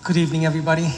Good evening, everybody.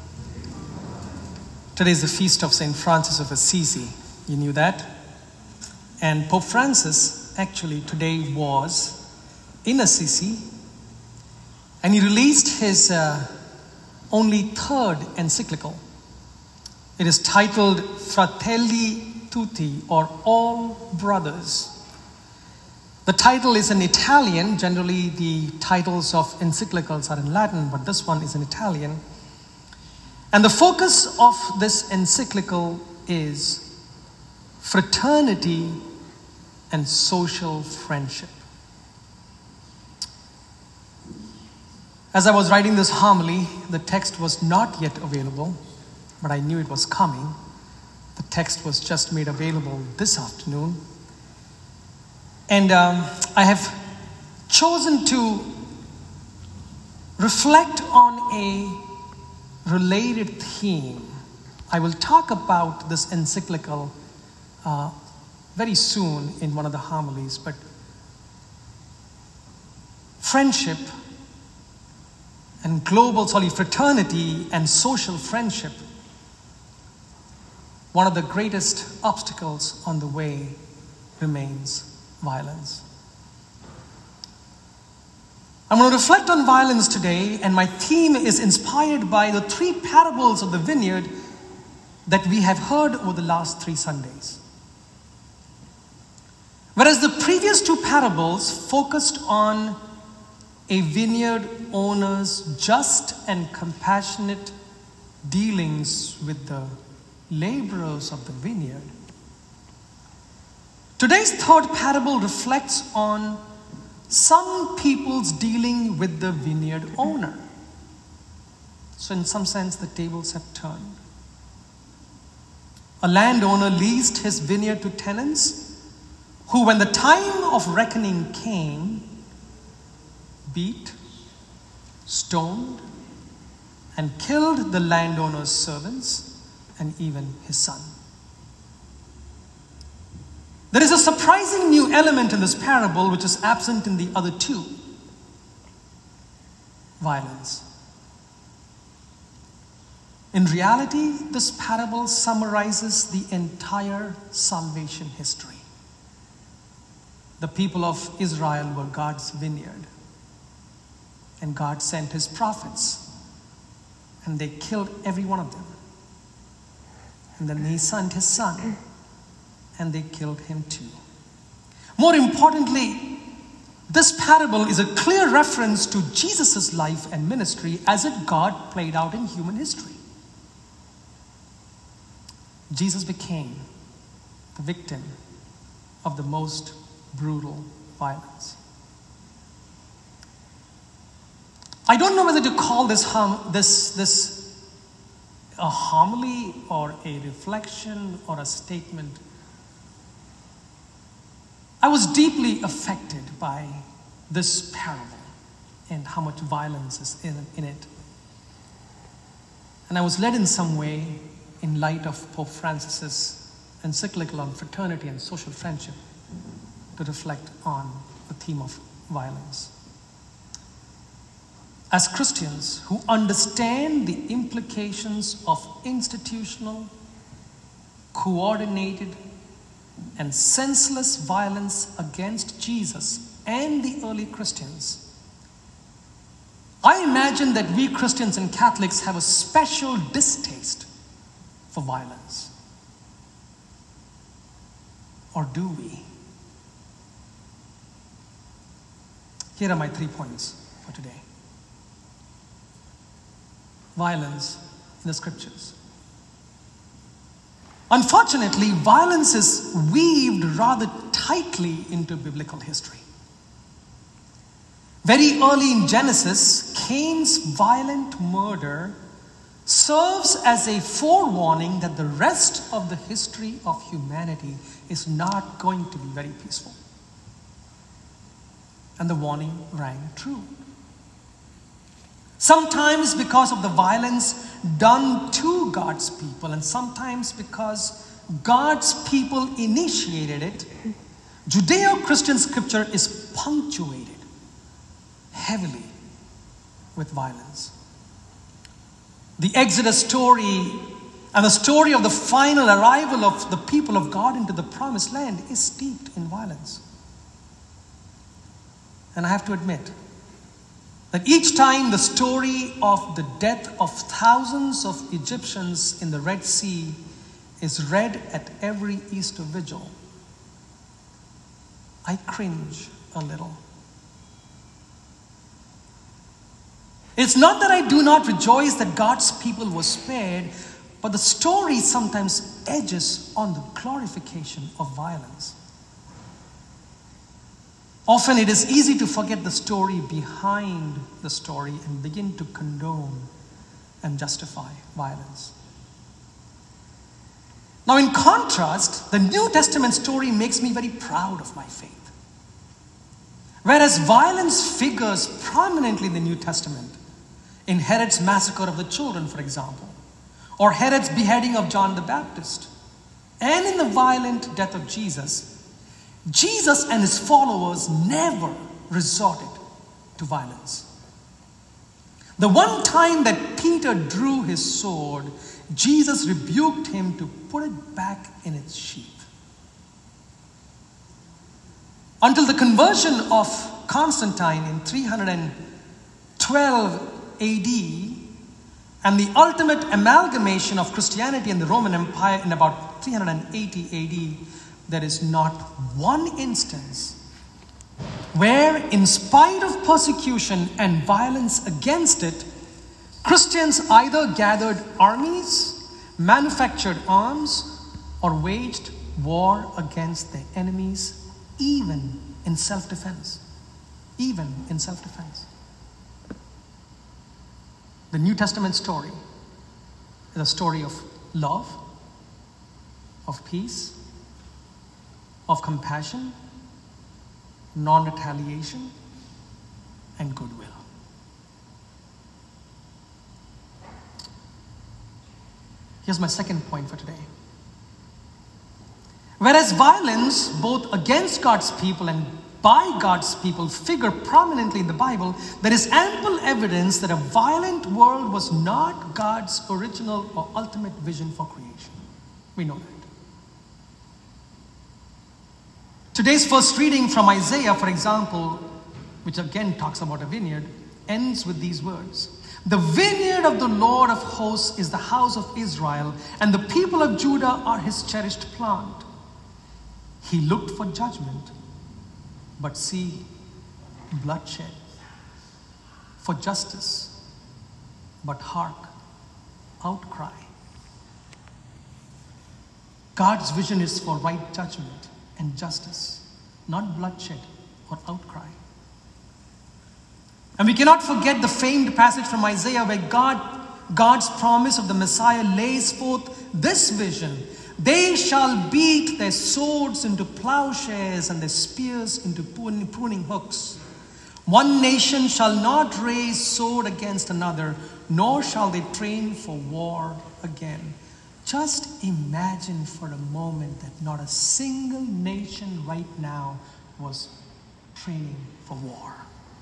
Today is the feast of St. Francis of Assisi. You knew that? And Pope Francis, actually, today was in Assisi, and he released his only third encyclical. It is titled Fratelli Tutti, or All Brothers. The title is in Italian. Generally, the titles of encyclicals are in Latin, but this one is in Italian. And the focus of this encyclical is fraternity and social friendship. As I was writing this homily, the text was not yet available, but I knew it was coming. The text was just made available this afternoon. And I have chosen to reflect on a related theme. I will talk about this encyclical very soon in one of the homilies, but friendship and fraternity and social friendship, one of the greatest obstacles on the way remains violence. I'm going to reflect on violence today, and my theme is inspired by the three parables of the vineyard that we have heard over the last 3 Sundays. Whereas the previous 2 parables focused on a vineyard owner's just and compassionate dealings with the laborers of the vineyard, today's third parable reflects on some people's dealing with the vineyard owner. So in some sense, the tables have turned. A landowner leased his vineyard to tenants who, when the time of reckoning came, beat, stoned, and killed the landowner's servants and even his son. There is a surprising new element in this parable which is absent in the other 2. Violence. In reality, this parable summarizes the entire salvation history. The people of Israel were God's vineyard, and God sent his prophets, and they killed every one of them. And then he sent his son, and they killed him too. More importantly, this parable is a clear reference to Jesus' life and ministry as it God played out in human history. Jesus became the victim of the most brutal violence. I don't know whether to call this a homily or a reflection or a statement. I was deeply affected by this parable and how much violence is in it. And I was led in some way, in light of Pope Francis's encyclical on fraternity and social friendship, to reflect on the theme of violence. As Christians who understand the implications of institutional, coordinated, and senseless violence against Jesus and the early Christians, I imagine that we Christians and Catholics have a special distaste for violence. Or do we? Here are my 3 points for today. Violence in the scriptures. Unfortunately, violence is weaved rather tightly into biblical history. Very early in Genesis, Cain's violent murder serves as a forewarning that the rest of the history of humanity is not going to be very peaceful. And the warning rang true. Sometimes because of the violence done to God's people, and sometimes because God's people initiated it, Judeo-Christian scripture is punctuated heavily with violence. The Exodus story and the story of the final arrival of the people of God into the promised land is steeped in violence. And I have to admit that each time the story of the death of thousands of Egyptians in the Red Sea is read at every Easter vigil, I cringe a little. It's not that I do not rejoice that God's people was spared, but the story sometimes edges on the glorification of violence. Often it is easy to forget the story behind the story and begin to condone and justify violence. Now, in contrast, the New Testament story makes me very proud of my faith. Whereas violence figures prominently in the New Testament, in Herod's massacre of the children, for example, or Herod's beheading of John the Baptist, and in the violent death of Jesus, Jesus and his followers never resorted to violence. The one time that Peter drew his sword, Jesus rebuked him to put it back in its sheath. Until the conversion of Constantine in 312 AD and the ultimate amalgamation of Christianity and the Roman Empire in about 380 AD, there is not one instance where, in spite of persecution and violence against it, Christians either gathered armies, manufactured arms, or waged war against their enemies, even in self-defense. Even in self-defense. The New Testament story is a story of love, of peace, of compassion, non-retaliation, and goodwill. Here's my second point for today. Whereas violence, both against God's people and by God's people, figure prominently in the Bible, there is ample evidence that a violent world was not God's original or ultimate vision for creation. We know that. Today's first reading from Isaiah, for example, which again talks about a vineyard, ends with these words. The vineyard of the Lord of hosts is the house of Israel, and the people of Judah are his cherished plant. He looked for judgment, but see bloodshed. For justice, but hark, outcry. God's vision is for right judgment and justice, not bloodshed or outcry. And we cannot forget the famed passage from Isaiah where God's promise of the Messiah lays forth this vision. They shall beat their swords into plowshares and their spears into pruning hooks. One nation shall not raise sword against another, nor shall they train for war again. Just imagine for a moment that not a single nation right now was training for war.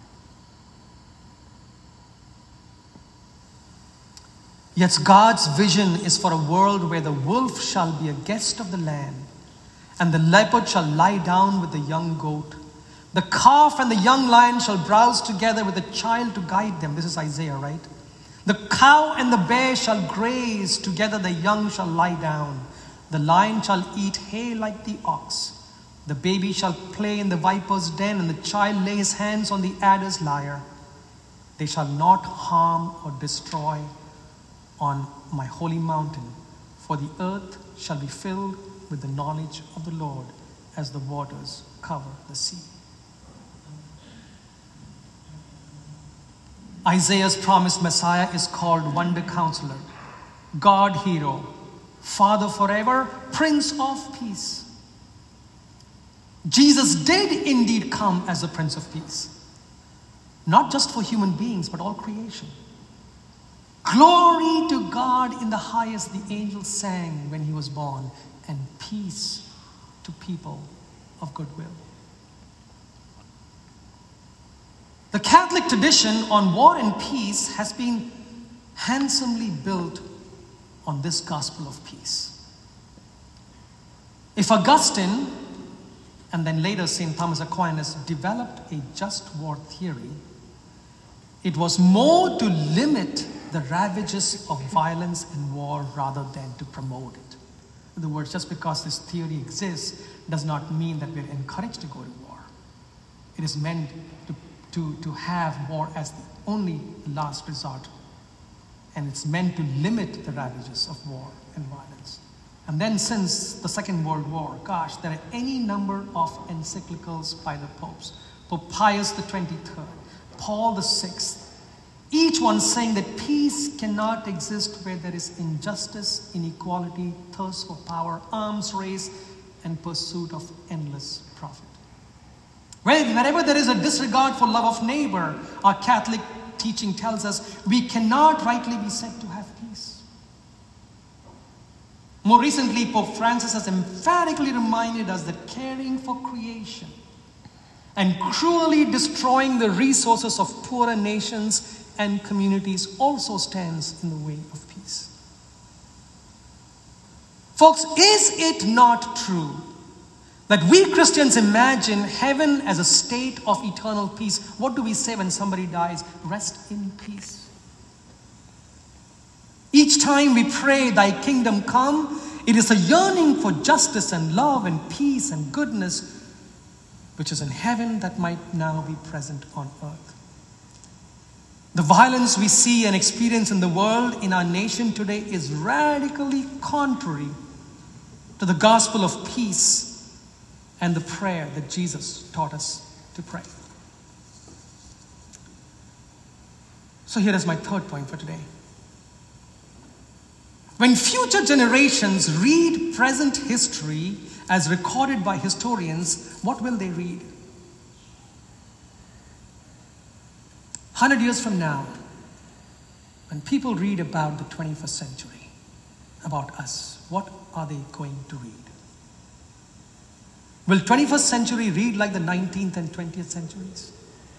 Yet God's vision is for a world where the wolf shall be a guest of the lamb, and the leopard shall lie down with the young goat. The calf and the young lion shall browse together with a child to guide them. This is Isaiah, right? The cow and the bear shall graze together, the young shall lie down. The lion shall eat hay like the ox. The baby shall play in the viper's den, and the child lay his hands on the adder's lyre. They shall not harm or destroy on my holy mountain, for the earth shall be filled with the knowledge of the Lord as the waters cover the sea. Isaiah's promised Messiah is called Wonder Counselor, God Hero, Father Forever, Prince of Peace. Jesus did indeed come as the Prince of Peace, not just for human beings, but all creation. Glory to God in the highest, the angels sang when he was born, and peace to people of goodwill. The Catholic tradition on war and peace has been handsomely built on this gospel of peace. If Augustine and then later St. Thomas Aquinas developed a just war theory, it was more to limit the ravages of violence and war rather than to promote it. In other words, just because this theory exists does not mean that we're encouraged to go to war. It is meant to have war as the only last resort. And it's meant to limit the ravages of war and violence. And then since the Second World War, gosh, there are any number of encyclicals by the popes. Pope Pius the 23rd, Paul the 6th, each one saying that peace cannot exist where there is injustice, inequality, thirst for power, arms race, and pursuit of endless profit. Wherever there is a disregard for love of neighbor, our Catholic teaching tells us we cannot rightly be said to have peace. More recently, Pope Francis has emphatically reminded us that caring for creation and cruelly destroying the resources of poorer nations and communities also stands in the way of peace. Folks, is it not true that we Christians imagine heaven as a state of eternal peace? What do we say when somebody dies? Rest in peace. Each time we pray, thy kingdom come, it is a yearning for justice and love and peace and goodness, which is in heaven that might now be present on earth. The violence we see and experience in the world, in our nation today, is radically contrary to the gospel of peace and the prayer that Jesus taught us to pray. So here is my third point for today. When future generations read present history as recorded by historians, what will they read? 100 years from now, when people read about the 21st century, about us, what are they going to read? Will 21st century read like the 19th and 20th centuries?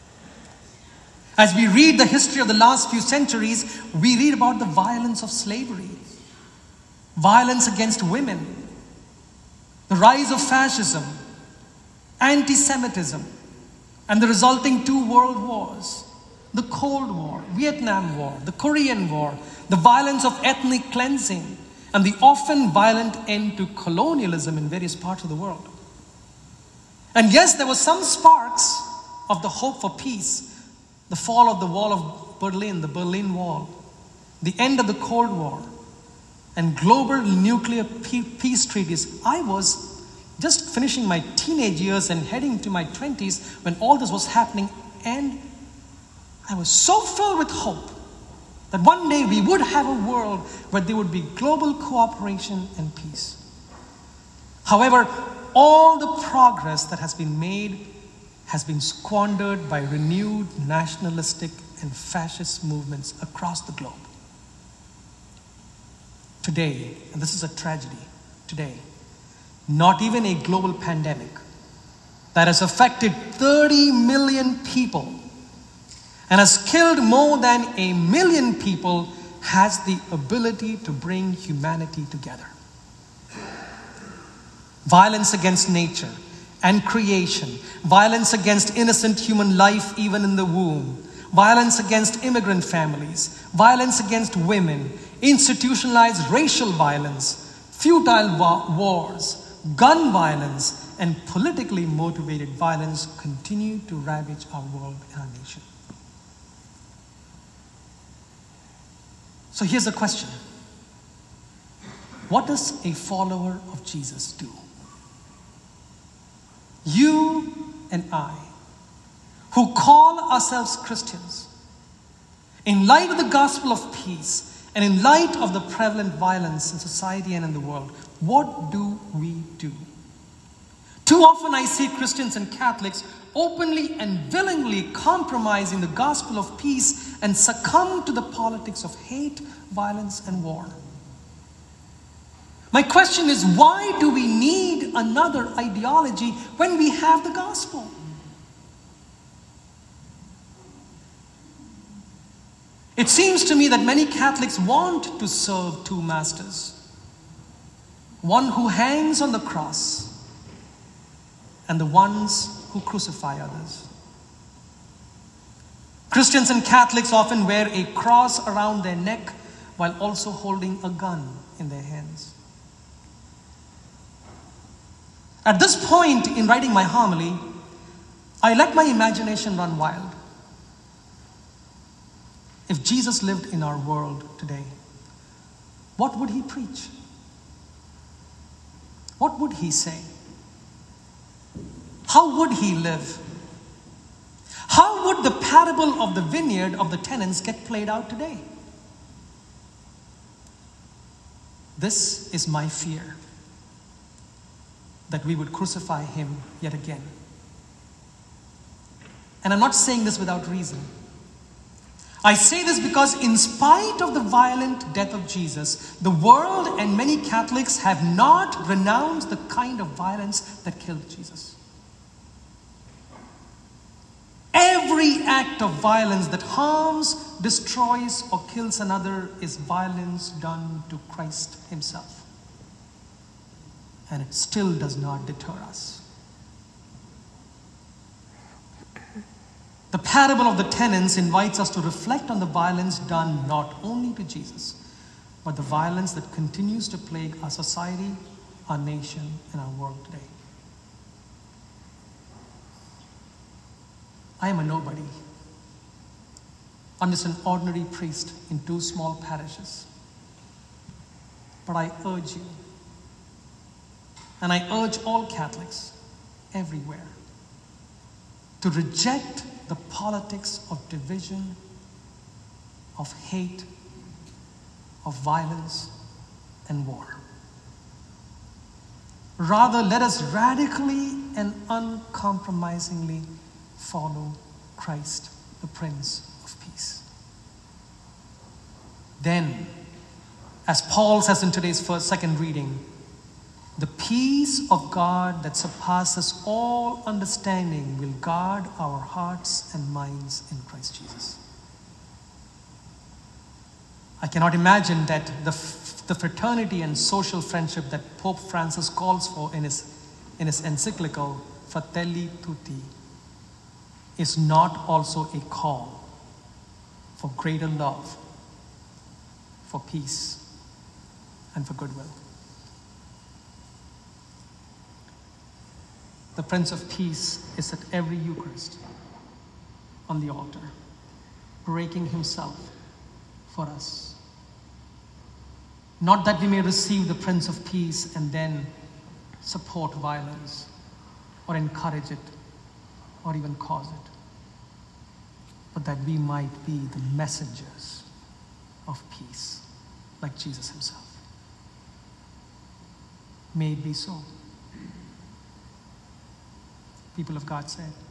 As we read the history of the last few centuries, we read about the violence of slavery, violence against women, the rise of fascism, anti-Semitism, and the resulting 2 world wars, the Cold War, Vietnam War, the Korean War, the violence of ethnic cleansing, and the often violent end to colonialism in various parts of the world. And yes, there were some sparks of the hope for peace. The fall of the wall of Berlin, the Berlin Wall, the end of the Cold War, and global nuclear peace treaties. I was just finishing my teenage years and heading to my 20s when all this was happening, and I was so filled with hope that one day we would have a world where there would be global cooperation and peace. However, all the progress that has been made has been squandered by renewed nationalistic and fascist movements across the globe. Today, and this is a tragedy, today, not even a global pandemic that has affected 30 million people and has killed more than 1 million people has the ability to bring humanity together. Violence against nature and creation, violence against innocent human life even in the womb, violence against immigrant families, violence against women, institutionalized racial violence, futile wars, gun violence, and politically motivated violence continue to ravage our world and our nation. So here's the question. What does a follower of Jesus do? You and I, who call ourselves Christians, in light of the gospel of peace and in light of the prevalent violence in society and in the world, what do we do? Too often I see Christians and Catholics openly and willingly compromising the gospel of peace and succumb to the politics of hate, violence, and war. My question is, why do we need another ideology when we have the gospel? It seems to me that many Catholics want to serve two masters, one who hangs on the cross and the ones who crucify others. Christians and Catholics often wear a cross around their neck while also holding a gun in their hands. At this point in writing my homily, I let my imagination run wild. If Jesus lived in our world today, what would he preach? What would he say? How would he live? How would the parable of the vineyard of the tenants get played out today? This is my fear, that we would crucify him yet again. And I'm not saying this without reason. I say this because in spite of the violent death of Jesus, the world and many Catholics have not renounced the kind of violence that killed Jesus. Every act of violence that harms, destroys, or kills another is violence done to Christ himself. And it still does not deter us. The parable of the tenants invites us to reflect on the violence done not only to Jesus, but the violence that continues to plague our society, our nation, and our world today. I am a nobody. I'm just an ordinary priest in 2 small parishes. But I urge you, and I urge all Catholics everywhere, to reject the politics of division, of hate, of violence, and war. Rather, let us radically and uncompromisingly follow Christ, the Prince of Peace. Then, as Paul says in today's second reading, the peace of God that surpasses all understanding will guard our hearts and minds in Christ Jesus. I cannot imagine that the fraternity and social friendship that Pope Francis calls for in his encyclical Fratelli Tutti is not also a call for greater love, for peace, and for goodwill. The Prince of Peace is at every Eucharist on the altar, breaking himself for us. Not that we may receive the Prince of Peace and then support violence or encourage it or even cause it, but that we might be the messengers of peace like Jesus himself. May it be so. People of God said,